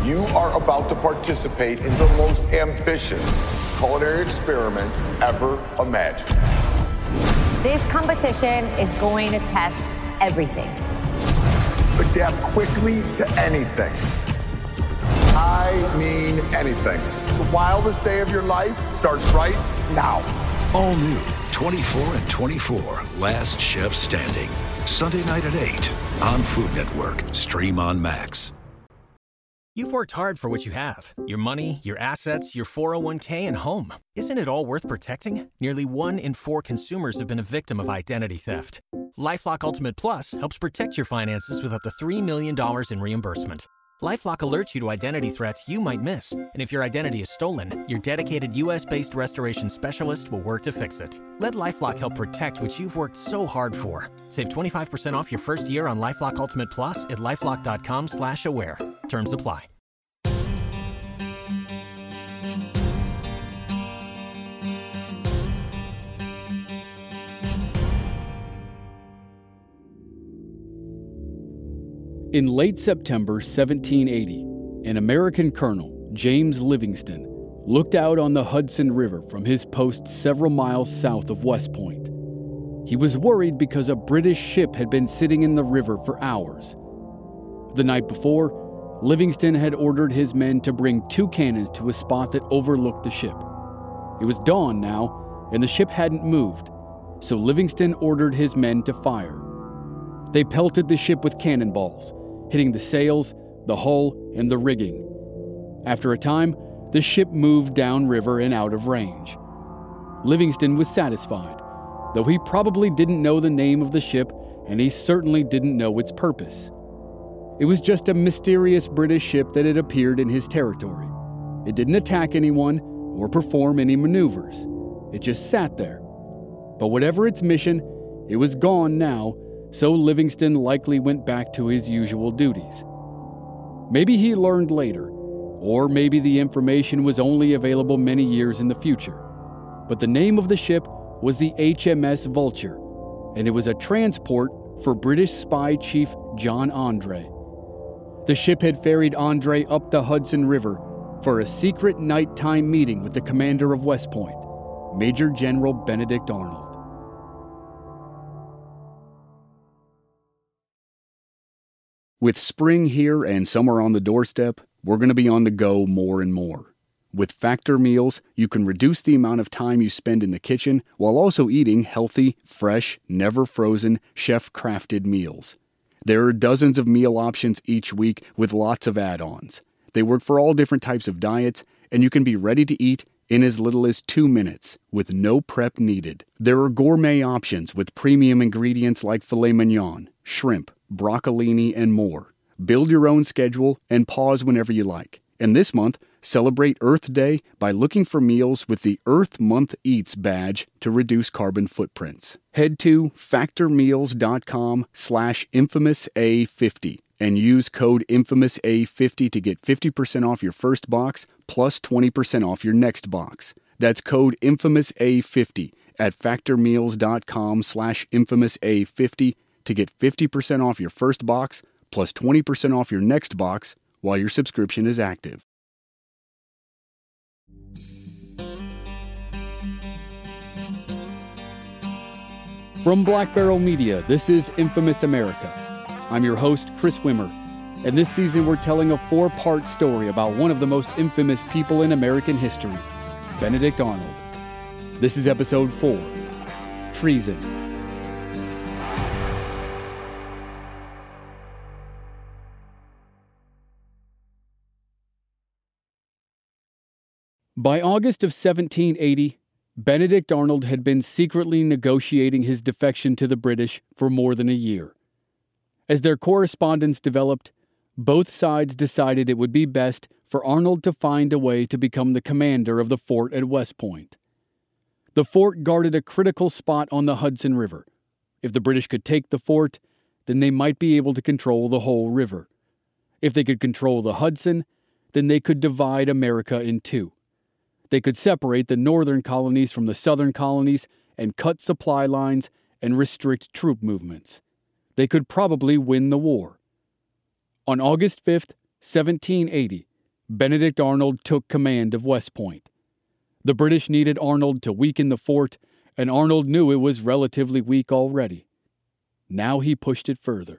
You are about to participate in the most ambitious culinary experiment ever imagined. This competition is going to test everything. Adapt quickly to anything. I mean anything. The wildest day of your life starts right now. All new 24 and 24, Last Chef Standing. Sunday night at 8 on Food Network. Stream on Max. You've worked hard for what you have. Your money, your assets, your 401k, and home. Isn't it all worth protecting? Nearly 1 in 4 consumers have been a victim of identity theft. LifeLock Ultimate Plus helps protect your finances with up to $3 million in reimbursement. LifeLock alerts you to identity threats you might miss. And if your identity is stolen, your dedicated U.S.-based restoration specialist will work to fix it. Let LifeLock help protect what you've worked so hard for. Save 25% off your first year on LifeLock Ultimate Plus at LifeLock.com/aware. Terms apply. In late September 1780, an American colonel, James Livingston, looked out on the Hudson River from his post several miles south of West Point. He was worried because a British ship had been sitting in the river for hours. The night before, Livingston had ordered his men to bring 2 cannons to a spot that overlooked the ship. It was dawn now, and the ship hadn't moved, so Livingston ordered his men to fire. They pelted the ship with cannonballs, hitting the sails, the hull, and the rigging. After a time, the ship moved downriver and out of range. Livingston was satisfied, though he probably didn't know the name of the ship, and he certainly didn't know its purpose. It was just a mysterious British ship that had appeared in his territory. It didn't attack anyone or perform any maneuvers. It just sat there. But whatever its mission, it was gone now, so Livingston likely went back to his usual duties. Maybe he learned later, or maybe the information was only available many years in the future. But the name of the ship was the HMS Vulture, and it was a transport for British spy chief John Andre. The ship had ferried Andre up the Hudson River for a secret nighttime meeting with the commander of West Point, Major General Benedict Arnold. With spring here and summer on the doorstep, we're going to be on the go more and more. With Factor meals, you can reduce the amount of time you spend in the kitchen while also eating healthy, fresh, never frozen, chef-crafted meals. There are dozens of meal options each week with lots of add-ons. They work for all different types of diets, and you can be ready to eat in as little as 2 minutes with no prep needed. There are gourmet options with premium ingredients like filet mignon, shrimp, broccolini, and more. Build your own schedule and pause whenever you like. And this month, celebrate Earth Day by looking for meals with the Earth Month Eats badge to reduce carbon footprints. Head to factormeals.com/infamousa50 and use code InfamousA50 to get 50% off your first box plus 20% off your next box. That's code InfamousA50 at factormeals.com/infamousa50 to get 50% off your first box plus 20% off your next box while your subscription is active. From Black Barrel Media, this is Infamous America. I'm your host, Chris Wimmer, and this season we're telling a 4-part story about one of the most infamous people in American history, Benedict Arnold. This is episode 4, Treason. By August of 1780, Benedict Arnold had been secretly negotiating his defection to the British for more than a year. As their correspondence developed, both sides decided it would be best for Arnold to find a way to become the commander of the fort at West Point. The fort guarded a critical spot on the Hudson River. If the British could take the fort, then they might be able to control the whole river. If they could control the Hudson, then they could divide America in two. They could separate the northern colonies from the southern colonies and cut supply lines and restrict troop movements. They could probably win the war. On August 5th, 1780, Benedict Arnold took command of West Point. The British needed Arnold to weaken the fort, and Arnold knew it was relatively weak already. Now he pushed it further.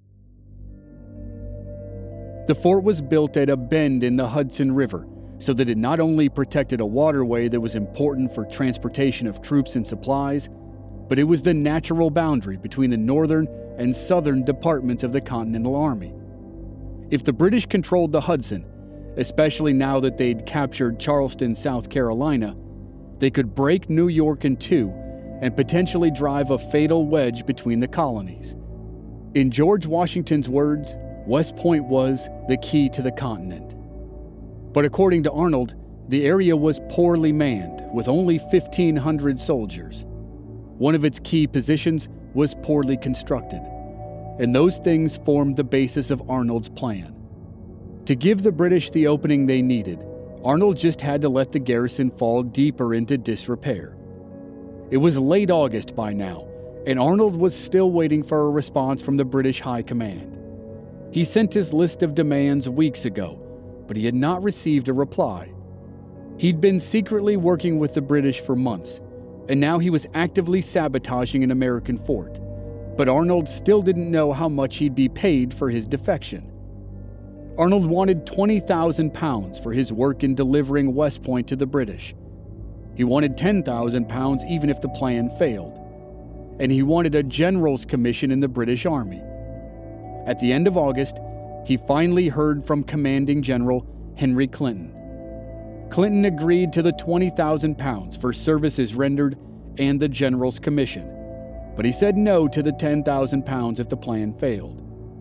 The fort was built at a bend in the Hudson River so that it not only protected a waterway that was important for transportation of troops and supplies, but it was the natural boundary between the northern and southern departments of the Continental Army. If the British controlled the Hudson, especially now that they'd captured Charleston, South Carolina, they could break New York in two and potentially drive a fatal wedge between the colonies. In George Washington's words, West Point was the key to the continent. But according to Arnold, the area was poorly manned, with only 1,500 soldiers. One of its key positions was poorly constructed, and those things formed the basis of Arnold's plan. To give the British the opening they needed, Arnold just had to let the garrison fall deeper into disrepair. It was late August by now, and Arnold was still waiting for a response from the British High Command. He sent his list of demands weeks ago, but he had not received a reply. He'd been secretly working with the British for months, and now he was actively sabotaging an American fort. But Arnold still didn't know how much he'd be paid for his defection. Arnold wanted 20,000 pounds for his work in delivering West Point to the British. He wanted 10,000 pounds even if the plan failed. And he wanted a general's commission in the British Army. At the end of August, he finally heard from Commanding General Henry Clinton. Clinton agreed to the 20,000 pounds for services rendered and the general's commission, but he said no to the 10,000 pounds if the plan failed.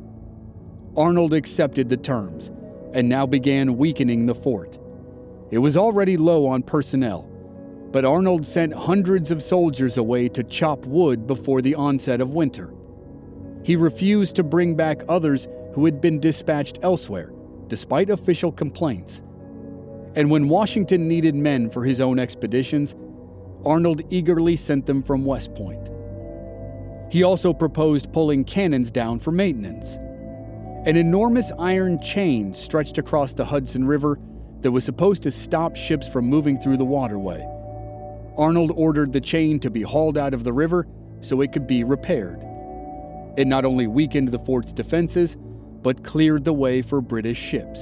Arnold accepted the terms and now began weakening the fort. It was already low on personnel, but Arnold sent hundreds of soldiers away to chop wood before the onset of winter. He refused to bring back others who had been dispatched elsewhere, despite official complaints. And when Washington needed men for his own expeditions, Arnold eagerly sent them from West Point. He also proposed pulling cannons down for maintenance. An enormous iron chain stretched across the Hudson River that was supposed to stop ships from moving through the waterway. Arnold ordered the chain to be hauled out of the river so it could be repaired. It not only weakened the fort's defenses, but cleared the way for British ships.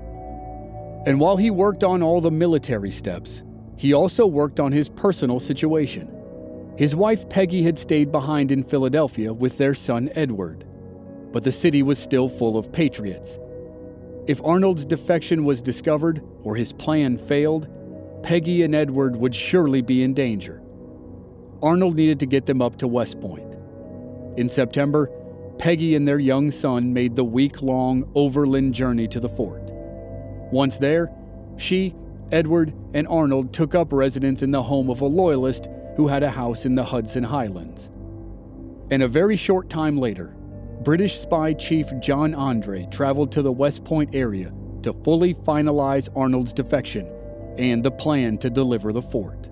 And while he worked on all the military steps, he also worked on his personal situation. His wife Peggy had stayed behind in Philadelphia with their son Edward, but the city was still full of patriots. If Arnold's defection was discovered or his plan failed, Peggy and Edward would surely be in danger. Arnold needed to get them up to West Point. In September, Peggy and their young son made the week-long overland journey to the fort. Once there, she, Edward, and Arnold took up residence in the home of a loyalist who had a house in the Hudson Highlands. And a very short time later, British spy chief John Andre traveled to the West Point area to fully finalize Arnold's defection and the plan to deliver the fort.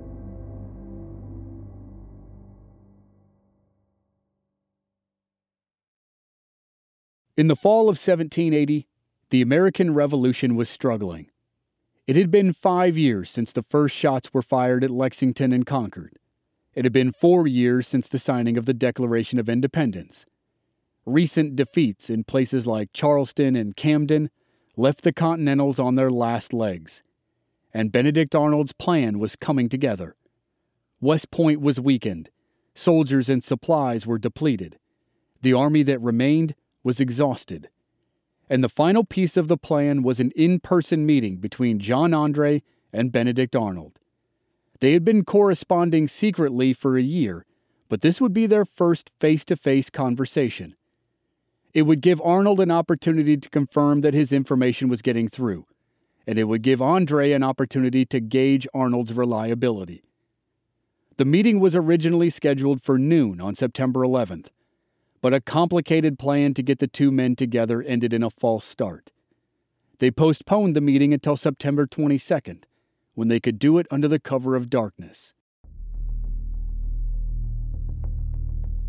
In the fall of 1780, the American Revolution was struggling. It had been 5 years since the first shots were fired at Lexington and Concord. It had been 4 years since the signing of the Declaration of Independence. Recent defeats in places like Charleston and Camden left the Continentals on their last legs, and Benedict Arnold's plan was coming together. West Point was weakened, soldiers and supplies were depleted, the army that remained was exhausted, and the final piece of the plan was an in-person meeting between John Andre and Benedict Arnold. They had been corresponding secretly for a year, but this would be their first face-to-face conversation. It would give Arnold an opportunity to confirm that his information was getting through, and it would give Andre an opportunity to gauge Arnold's reliability. The meeting was originally scheduled for noon on September 11th, but a complicated plan to get the two men together ended in a false start. They postponed the meeting until September 22nd, when they could do it under the cover of darkness.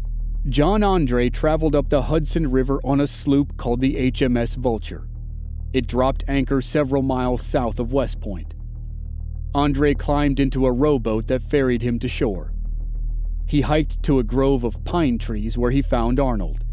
John Andre traveled up the Hudson River on a sloop called the HMS Vulture. It dropped anchor several miles south of West Point. Andre climbed into a rowboat that ferried him to shore. He hiked to a grove of pine trees where he found Arnold.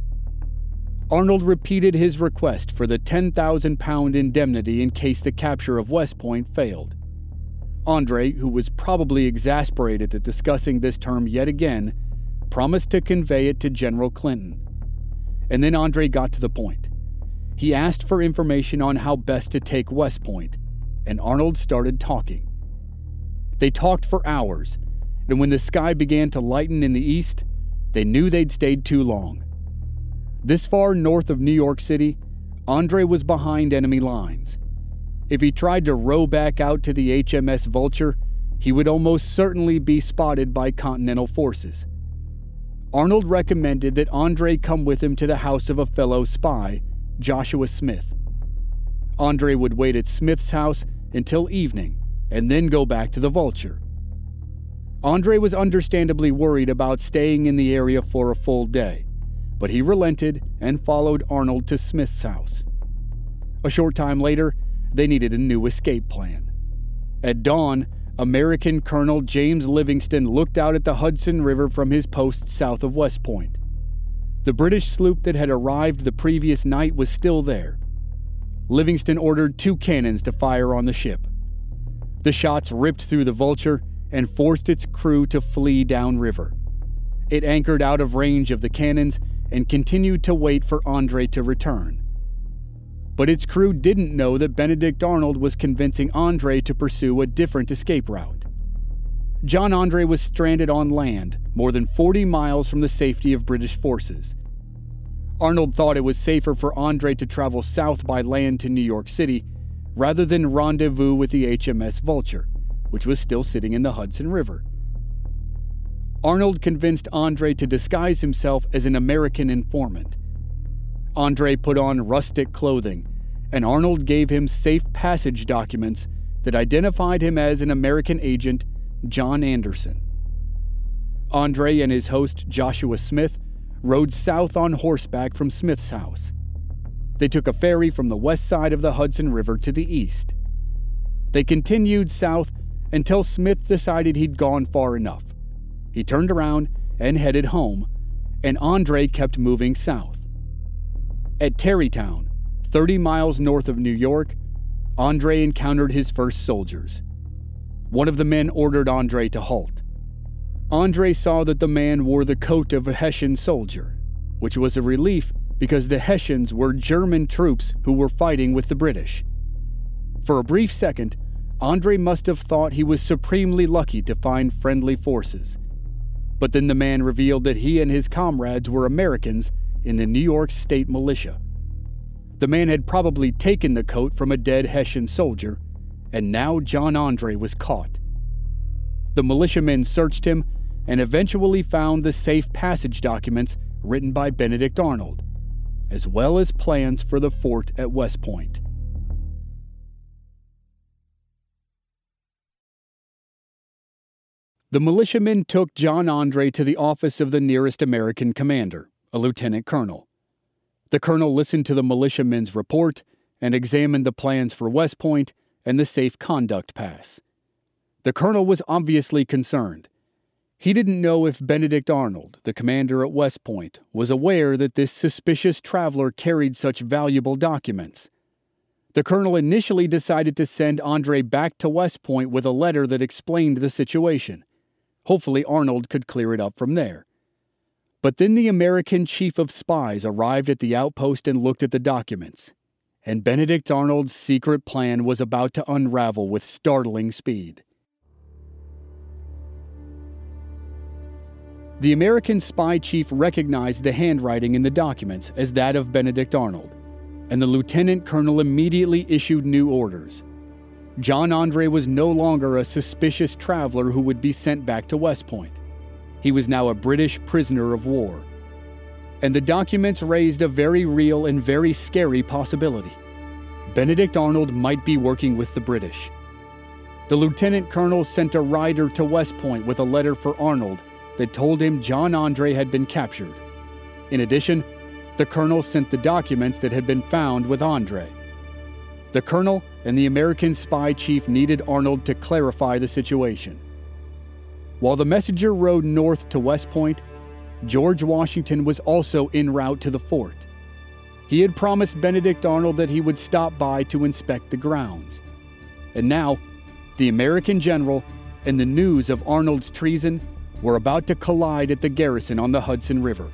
Arnold repeated his request for the 10,000-pound indemnity in case the capture of West Point failed. Andre, who was probably exasperated at discussing this term yet again, promised to convey it to General Clinton. And then Andre got to the point. He asked for information on how best to take West Point, and Arnold started talking. They talked for hours, and when the sky began to lighten in the east, they knew they'd stayed too long. This far north of New York City, Andre was behind enemy lines. If he tried to row back out to the HMS Vulture, he would almost certainly be spotted by Continental forces. Arnold recommended that Andre come with him to the house of a fellow spy, Joshua Smith. Andre would wait at Smith's house until evening and then go back to the Vulture. Andre was understandably worried about staying in the area for a full day, but he relented and followed Arnold to Smith's house. A short time later, they needed a new escape plan. At dawn, American Colonel James Livingston looked out at the Hudson River from his post south of West Point. The British sloop that had arrived the previous night was still there. Livingston ordered 2 cannons to fire on the ship. The shots ripped through the Vulture and forced its crew to flee downriver. It anchored out of range of the cannons and continued to wait for Andre to return. But its crew didn't know that Benedict Arnold was convincing Andre to pursue a different escape route. John Andre was stranded on land, more than 40 miles from the safety of British forces. Arnold thought it was safer for Andre to travel south by land to New York City, rather than rendezvous with the HMS Vulture, which was still sitting in the Hudson River. Arnold convinced Andre to disguise himself as an American informant. Andre put on rustic clothing, and Arnold gave him safe passage documents that identified him as an American agent, John Anderson. Andre and his host, Joshua Smith, rode south on horseback from Smith's house. They took a ferry from the west side of the Hudson River to the east. They continued south until Smith decided he'd gone far enough. He turned around and headed home, and Andre kept moving south. At Tarrytown, 30 miles north of New York, Andre encountered his first soldiers. One of the men ordered Andre to halt. Andre saw that the man wore the coat of a Hessian soldier, which was a relief because the Hessians were German troops who were fighting with the British. For a brief second, Andre must have thought he was supremely lucky to find friendly forces. But then the man revealed that he and his comrades were Americans in the New York State Militia. The man had probably taken the coat from a dead Hessian soldier, and now John Andre was caught. The militiamen searched him and eventually found the safe passage documents written by Benedict Arnold, as well as plans for the fort at West Point. The militiamen took John Andre to the office of the nearest American commander, a lieutenant colonel. The colonel listened to the militiamen's report and examined the plans for West Point and the safe conduct pass. The colonel was obviously concerned. He didn't know if Benedict Arnold, the commander at West Point, was aware that this suspicious traveler carried such valuable documents. The colonel initially decided to send Andre back to West Point with a letter that explained the situation. Hopefully Arnold could clear it up from there. But then the American chief of spies arrived at the outpost and looked at the documents, and Benedict Arnold's secret plan was about to unravel with startling speed. The American spy chief recognized the handwriting in the documents as that of Benedict Arnold, and the lieutenant colonel immediately issued new orders. John Andre was no longer a suspicious traveler who would be sent back to West Point. He was now a British prisoner of war. And the documents raised a very real and very scary possibility. Benedict Arnold might be working with the British. The lieutenant colonel sent a rider to West Point with a letter for Arnold that told him John Andre had been captured. In addition, the colonel sent the documents that had been found with Andre. The colonel and the American spy chief needed Arnold to clarify the situation. While the messenger rode north to West Point, George Washington was also en route to the fort. He had promised Benedict Arnold that he would stop by to inspect the grounds. And now, the American general and the news of Arnold's treason were about to collide at the garrison on the Hudson River.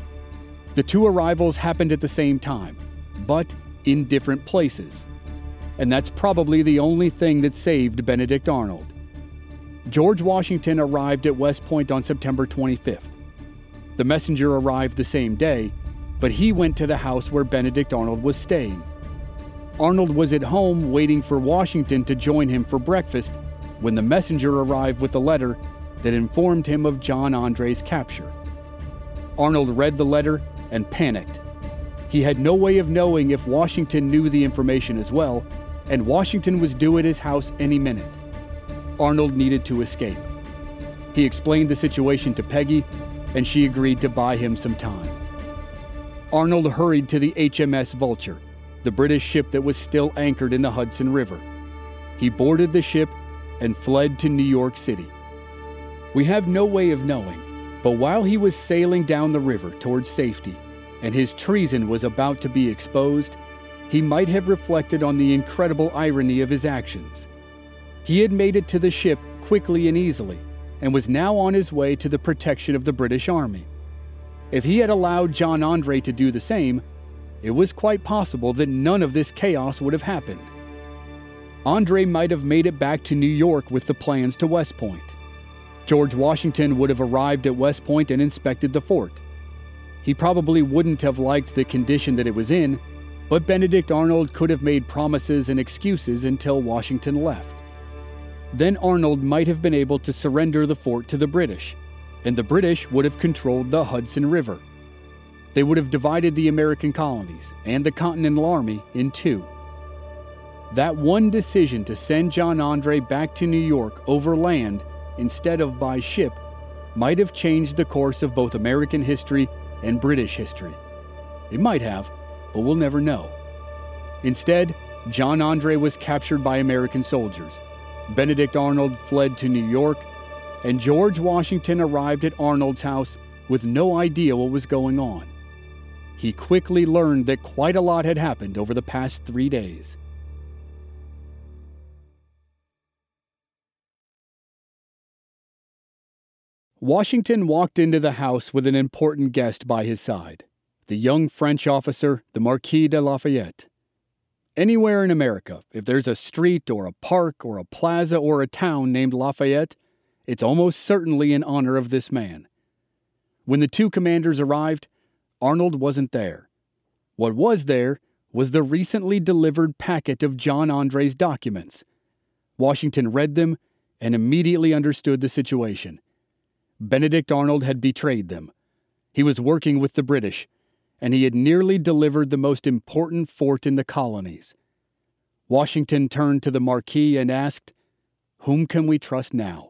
The two arrivals happened at the same time, but in different places. And that's probably the only thing that saved Benedict Arnold. George Washington arrived at West Point on September 25th. The messenger arrived the same day, but he went to the house where Benedict Arnold was staying. Arnold was at home waiting for Washington to join him for breakfast when the messenger arrived with a letter that informed him of John Andre's capture. Arnold read the letter and panicked. He had no way of knowing if Washington knew the information as well, and Washington was due at his house any minute. Arnold needed to escape. He explained the situation to Peggy, and she agreed to buy him some time. Arnold hurried to the HMS Vulture, the British ship that was still anchored in the Hudson River. He boarded the ship and fled to New York City. We have no way of knowing, but while he was sailing down the river towards safety and his treason was about to be exposed, he might have reflected on the incredible irony of his actions. He had made it to the ship quickly and easily and was now on his way to the protection of the British Army. If he had allowed John Andre to do the same, it was quite possible that none of this chaos would have happened. Andre might have made it back to New York with the plans to West Point. George Washington would have arrived at West Point and inspected the fort. He probably wouldn't have liked the condition that it was in, but Benedict Arnold could have made promises and excuses until Washington left. Then Arnold might have been able to surrender the fort to the British, and the British would have controlled the Hudson River. They would have divided the American colonies and the Continental Army in two. That one decision to send John Andre back to New York over land instead of by ship might have changed the course of both American history and British history. It might have, but we'll never know. Instead, John Andre was captured by American soldiers. Benedict Arnold fled to New York, and George Washington arrived at Arnold's house with no idea what was going on. He quickly learned that quite a lot had happened over the past 3 days. Washington walked into the house with an important guest by his side, the young French officer, the Marquis de Lafayette. Anywhere in America, if there's a street or a park or a plaza or a town named Lafayette, it's almost certainly in honor of this man. When the two commanders arrived, Arnold wasn't there. What was there was the recently delivered packet of John Andre's documents. Washington read them and immediately understood the situation. Benedict Arnold had betrayed them. He was working with the British, and he had nearly delivered the most important fort in the colonies. Washington turned to the Marquis and asked, "Whom can we trust now?"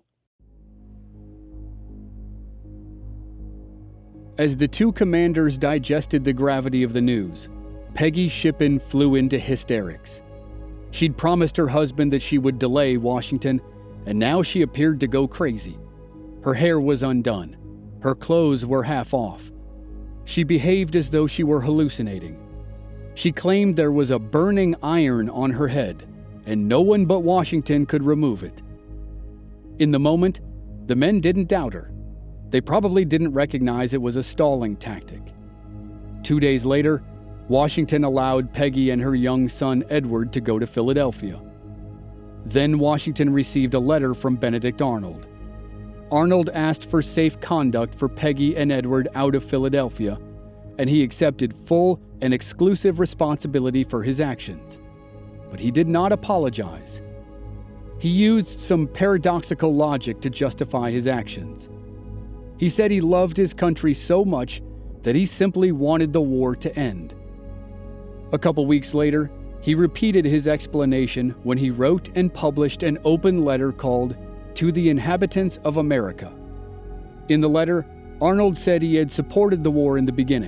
As the two commanders digested the gravity of the news, Peggy Shippen flew into hysterics. She'd promised her husband that she would delay Washington, and now she appeared to go crazy. Her hair was undone. Her clothes were half off. She behaved as though she were hallucinating. She claimed there was a burning iron on her head, and no one but Washington could remove it. In the moment, the men didn't doubt her. They probably didn't recognize it was a stalling tactic. 2 days later, Washington allowed Peggy and her young son Edward to go to Philadelphia. Then Washington received a letter from Benedict Arnold. Arnold asked for safe conduct for Peggy and Edward out of Philadelphia, and he accepted full and exclusive responsibility for his actions. But he did not apologize. He used some paradoxical logic to justify his actions. He said he loved his country so much that he simply wanted the war to end. A couple weeks later, he repeated his explanation when he wrote and published an open letter called "To the Inhabitants of America." In the letter, Arnold said he had supported the war in the beginning,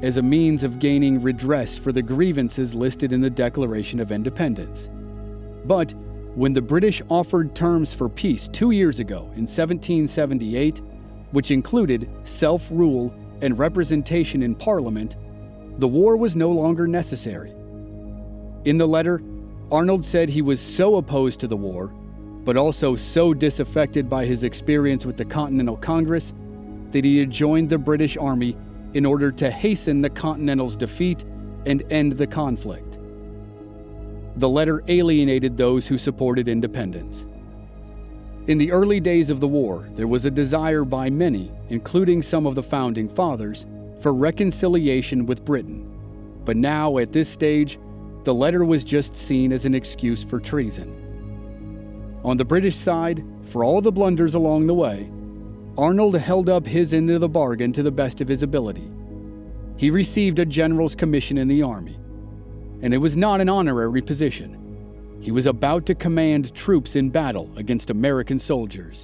as a means of gaining redress for the grievances listed in the Declaration of Independence. But when the British offered terms for peace 2 years ago in 1778, which included self-rule and representation in Parliament, the war was no longer necessary. In the letter, Arnold said he was so opposed to the war, but also so disaffected by his experience with the Continental Congress, that he had joined the British Army in order to hasten the Continental's defeat and end the conflict. The letter alienated those who supported independence. In the early days of the war, there was a desire by many, including some of the founding fathers, for reconciliation with Britain. But now, at this stage, the letter was just seen as an excuse for treason. On the British side, for all the blunders along the way, Arnold held up his end of the bargain to the best of his ability. He received a general's commission in the army, and it was not an honorary position. He was about to command troops in battle against American soldiers.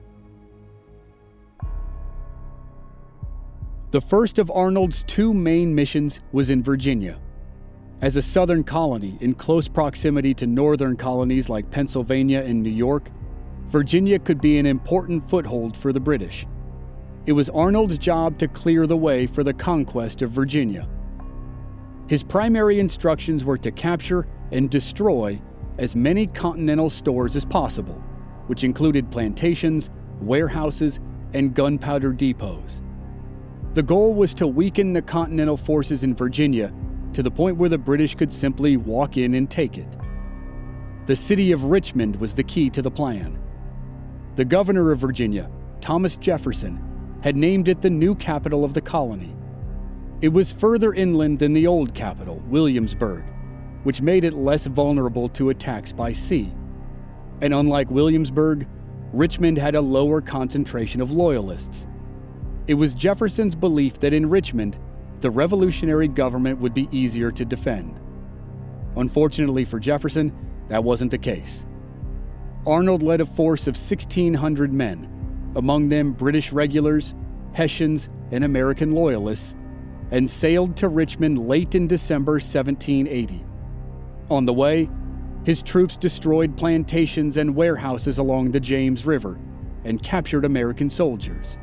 The first of Arnold's 2 main missions was in Virginia. As a southern colony in close proximity to northern colonies like Pennsylvania and New York, Virginia could be an important foothold for the British. It was Arnold's job to clear the way for the conquest of Virginia. His primary instructions were to capture and destroy as many Continental stores as possible, which included plantations, warehouses, and gunpowder depots. The goal was to weaken the Continental forces in Virginia to the point where the British could simply walk in and take it. The city of Richmond was the key to the plan. The governor of Virginia, Thomas Jefferson, had named it the new capital of the colony. It was further inland than the old capital, Williamsburg, which made it less vulnerable to attacks by sea. And unlike Williamsburg, Richmond had a lower concentration of loyalists. It was Jefferson's belief that in Richmond, the revolutionary government would be easier to defend. Unfortunately for Jefferson, that wasn't the case. Arnold led a force of 1,600 men, among them British regulars, Hessians, and American loyalists, and sailed to Richmond late in December 1780. On the way, his troops destroyed plantations and warehouses along the James River and captured American soldiers.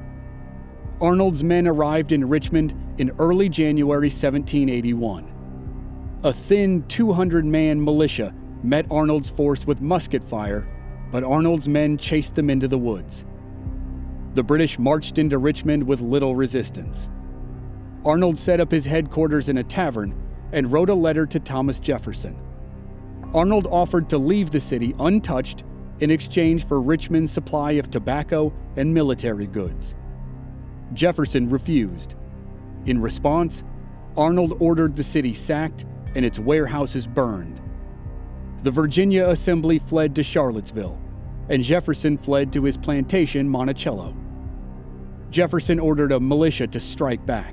Arnold's men arrived in Richmond in early January 1781. A thin 200-man militia met Arnold's force with musket fire, but Arnold's men chased them into the woods. The British marched into Richmond with little resistance. Arnold set up his headquarters in a tavern and wrote a letter to Thomas Jefferson. Arnold offered to leave the city untouched in exchange for Richmond's supply of tobacco and military goods. Jefferson refused. In response, Arnold ordered the city sacked and its warehouses burned. The Virginia Assembly fled to Charlottesville, and Jefferson fled to his plantation, Monticello. Jefferson ordered a militia to strike back.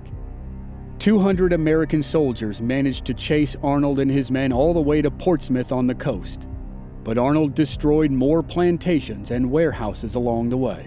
200 American soldiers managed to chase Arnold and his men all the way to Portsmouth on the coast, but Arnold destroyed more plantations and warehouses along the way.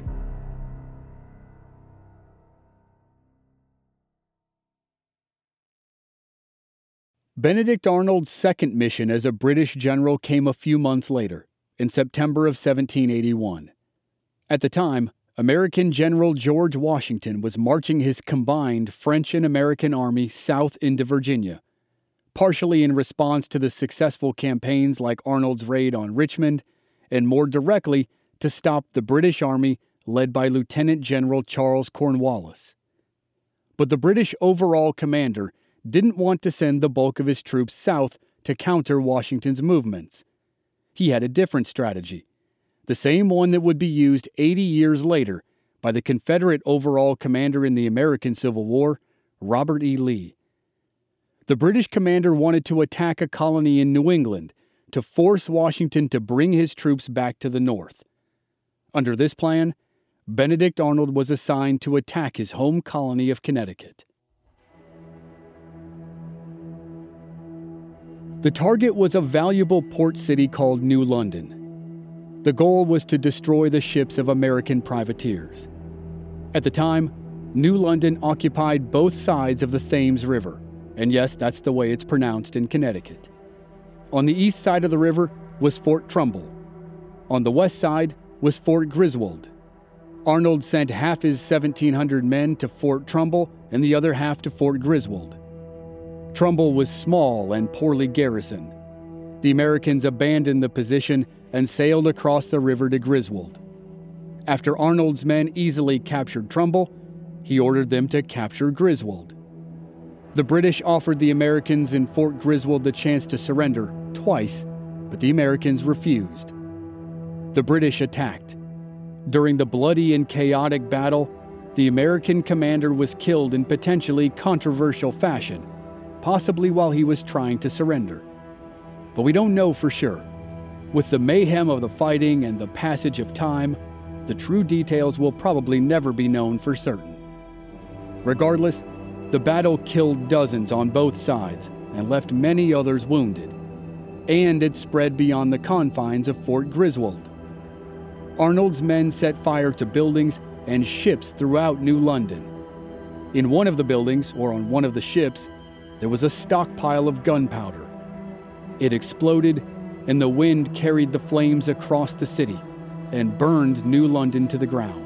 Benedict Arnold's second mission as a British general came a few months later, in September of 1781. At the time, American General George Washington was marching his combined French and American army south into Virginia, partially in response to the successful campaigns like Arnold's raid on Richmond, and more directly to stop the British Army led by Lieutenant General Charles Cornwallis. But the British overall commander didn't want to send the bulk of his troops south to counter Washington's movements. He had a different strategy, the same one that would be used 80 years later by the Confederate overall commander in the American Civil War, Robert E. Lee. The British commander wanted to attack a colony in New England to force Washington to bring his troops back to the north. Under this plan, Benedict Arnold was assigned to attack his home colony of Connecticut. The target was a valuable port city called New London. The goal was to destroy the ships of American privateers. At the time, New London occupied both sides of the Thames River, and yes, that's the way it's pronounced in Connecticut. On the east side of the river was Fort Trumbull. On the west side was Fort Griswold. Arnold sent half his 1,700 men to Fort Trumbull and the other half to Fort Griswold. Trumbull was small and poorly garrisoned. The Americans abandoned the position and sailed across the river to Griswold. After Arnold's men easily captured Trumbull, he ordered them to capture Griswold. The British offered the Americans in Fort Griswold the chance to surrender twice, but the Americans refused. The British attacked. During the bloody and chaotic battle, the American commander was killed in potentially controversial fashion, possibly while he was trying to surrender. But we don't know for sure. With the mayhem of the fighting and the passage of time, the true details will probably never be known for certain. Regardless, the battle killed dozens on both sides and left many others wounded, and it spread beyond the confines of Fort Griswold. Arnold's men set fire to buildings and ships throughout New London. In one of the buildings, or on one of the ships, there was a stockpile of gunpowder. It exploded, and the wind carried the flames across the city and burned New London to the ground.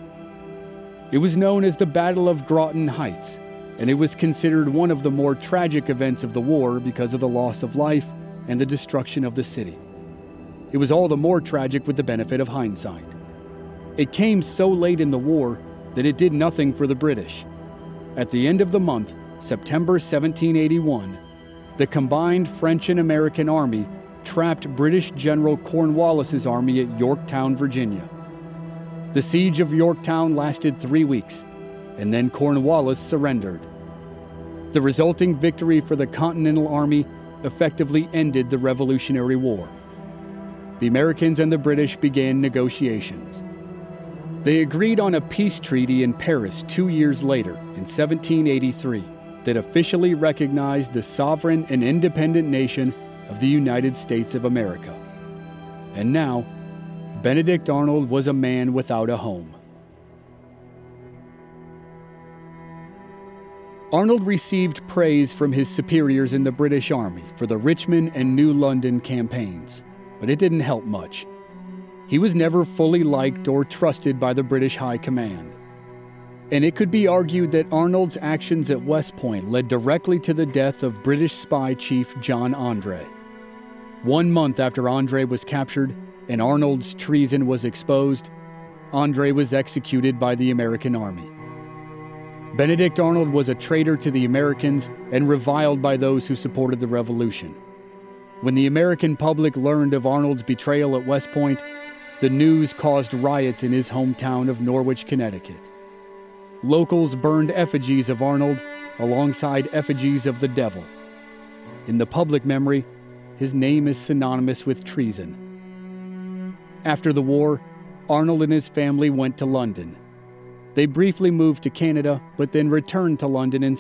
It was known as the Battle of Groton Heights, and it was considered one of the more tragic events of the war because of the loss of life and the destruction of the city. It was all the more tragic with the benefit of hindsight. It came so late in the war that it did nothing for the British. At the end of the month, September 1781, the combined French and American army trapped British General Cornwallis's army at Yorktown, Virginia. The siege of Yorktown lasted 3 weeks, and then Cornwallis surrendered. The resulting victory for the Continental Army effectively ended the Revolutionary War. The Americans and the British began negotiations. They agreed on a peace treaty in Paris 2 years later, in 1783, that officially recognized the sovereign and independent nation of the United States of America. And now, Benedict Arnold was a man without a home. Arnold received praise from his superiors in the British Army for the Richmond and New London campaigns, but it didn't help much. He was never fully liked or trusted by the British High Command. And it could be argued that Arnold's actions at West Point led directly to the death of British spy chief John Andre. 1 month after Andre was captured and Arnold's treason was exposed, Andre was executed by the American army. Benedict Arnold was a traitor to the Americans and reviled by those who supported the revolution. When the American public learned of Arnold's betrayal at West Point, the news caused riots in his hometown of Norwich, Connecticut. Locals burned effigies of Arnold alongside effigies of the devil. In the public memory, his name is synonymous with treason. After the war, Arnold and his family went to London. They briefly moved to Canada, but then returned to London in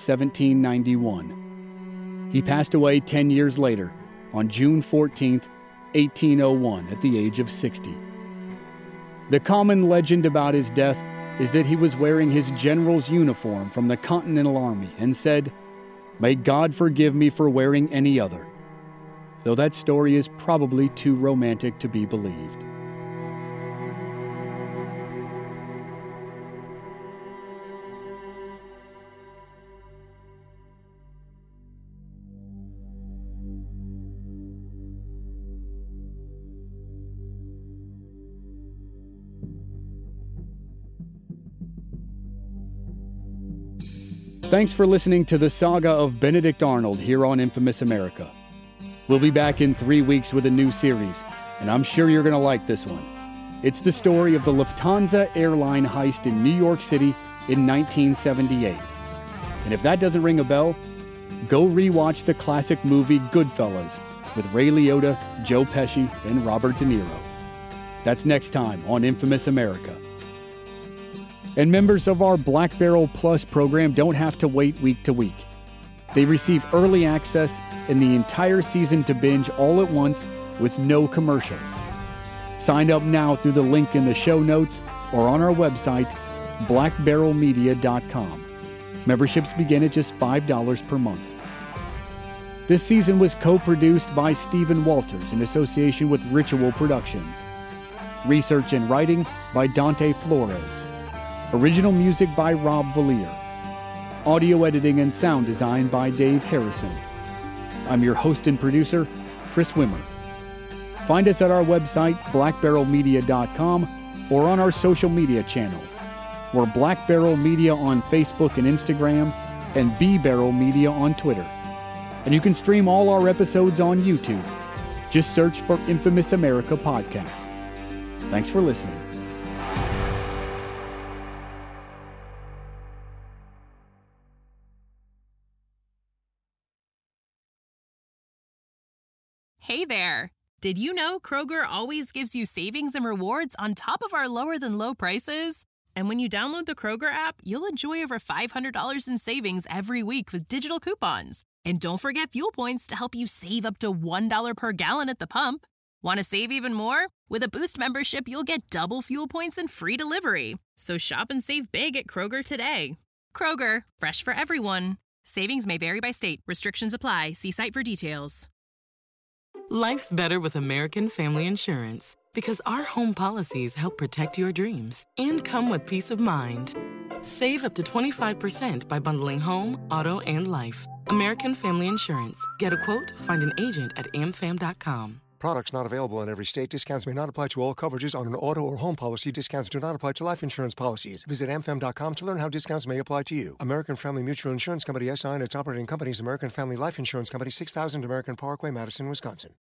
1791. He passed away 10 years later, on June 14, 1801, at the age of 60. The common legend about his death is that he was wearing his general's uniform from the Continental Army and said, "May God forgive me for wearing any other," though that story is probably too romantic to be believed. Thanks for listening to the saga of Benedict Arnold here on Infamous America. We'll be back in 3 weeks with a new series, and I'm sure you're going to like this one. It's the story of the Lufthansa airline heist in New York City in 1978. And if that doesn't ring a bell, go rewatch the classic movie Goodfellas with Ray Liotta, Joe Pesci, and Robert De Niro. That's next time on Infamous America. And members of our Black Barrel Plus program don't have to wait week to week. They receive early access and the entire season to binge all at once with no commercials. Sign up now through the link in the show notes or on our website, blackbarrelmedia.com. Memberships begin at just $5 per month. This season was co-produced by Stephen Walters in association with Ritual Productions. Research and writing by Dante Flores. Original music by Rob Valier. Audio editing and sound design by Dave Harrison. I'm your host and producer, Chris Wimmer. Find us at our website, blackbarrelmedia.com, or on our social media channels. We're Black Barrel Media on Facebook and Instagram, and B Barrel Media on Twitter. And you can stream all our episodes on YouTube. Just search for Infamous America Podcast. Thanks for listening. Hey there! Did you know Kroger always gives you savings and rewards on top of our lower-than-low prices? And when you download the Kroger app, you'll enjoy over $500 in savings every week with digital coupons. And don't forget fuel points to help you save up to $1 per gallon at the pump. Want to save even more? With a Boost membership, you'll get double fuel points and free delivery. So shop and save big at Kroger today. Kroger, fresh for everyone. Savings may vary by state. Restrictions apply. See site for details. Life's better with American Family Insurance because our home policies help protect your dreams and come with peace of mind. Save up to 25% by bundling home, auto, and life. American Family Insurance. Get a quote, find an agent at amfam.com. Products not available in every state. Discounts may not apply to all coverages on an auto or home policy. Discounts do not apply to life insurance policies. Visit amfam.com to learn how discounts may apply to you. American Family Mutual Insurance Company, SI, and its operating companies, American Family Life Insurance Company, 6000 American Parkway, Madison, Wisconsin.